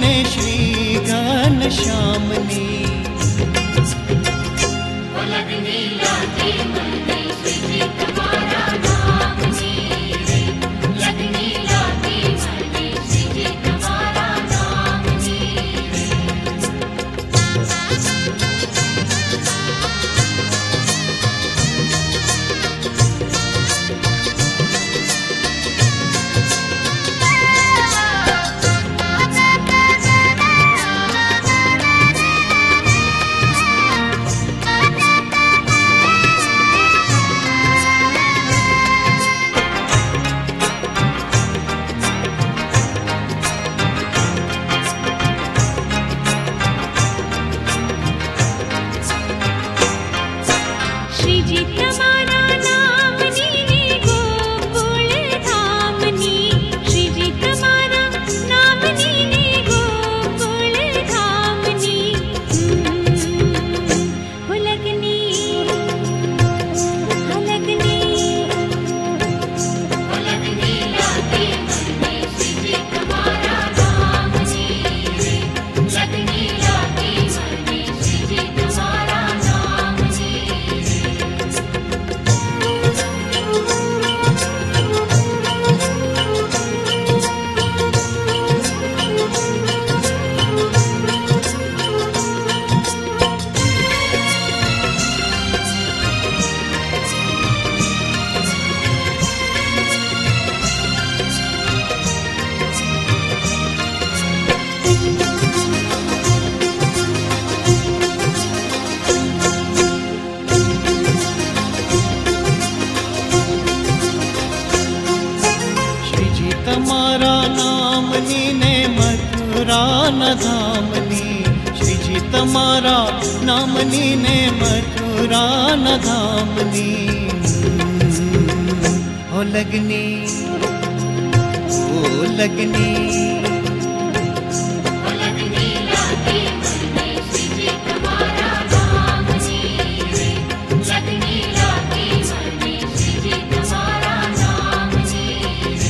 ने श्री घनश्यामनी। लगनी लागे मने श्री तुम्हारा नाम रे, लगनी लागे मने श्री तुम्हारा नाम रे। श्री जी तुम्हारा नाम नीने गोकुल धामनी, श्री जी तुम्हारा नाम नीने गोकुल धामनी। हो लगनी, हो लगनी, लगनी लागे मने श्री तुम्हारा नाम रे, लगनी लागे मने श्री तुम्हारा नाम रे। श्री जी तुम्हारा नाम नीने मथुरा न धामनी, श्री जी तुम्हारा नाम नीने मथुरा न धामनी। हो लगनी, हो लगनी, लगनी लागे मने श्री तुम्हारा नाम रे, लगनी लागे मने श्री तुम्हारा नाम रे।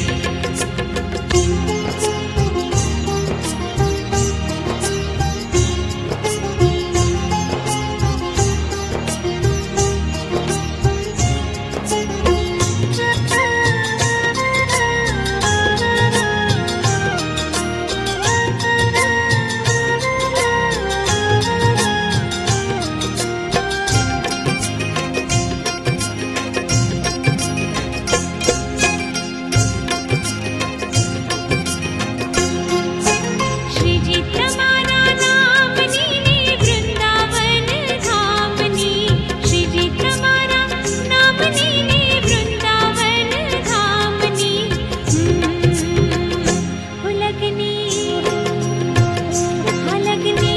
श्री जी तुम्हारा नाम नीने वृंदावन धामनी, श्री जी तुम्हारा नाम नीने वृंदावन धामनी। हो लगनी, हो लगनी,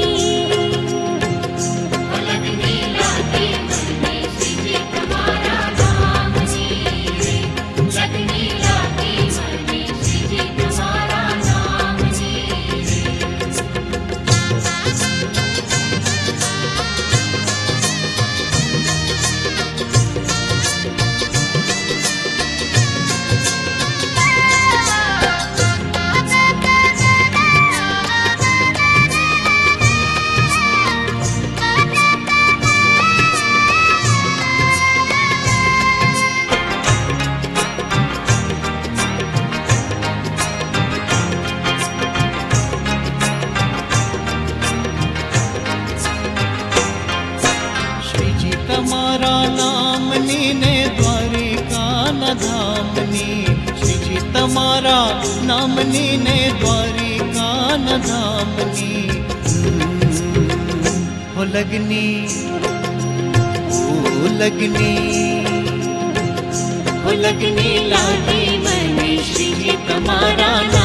लगनी लागे मने श्री तुम्हारा नाम रे, लगनी लागे मने श्री तुम्हारा नाम रे। श्री जी तुम्हारा नाम नीने द्वारिका न धामनी, श्री जी तुम्हारा नाम नीने द्वारिका न धामनी। हो लगनी, हो लगनी, हो लगनी लागे मने श्री जी तुम्हारा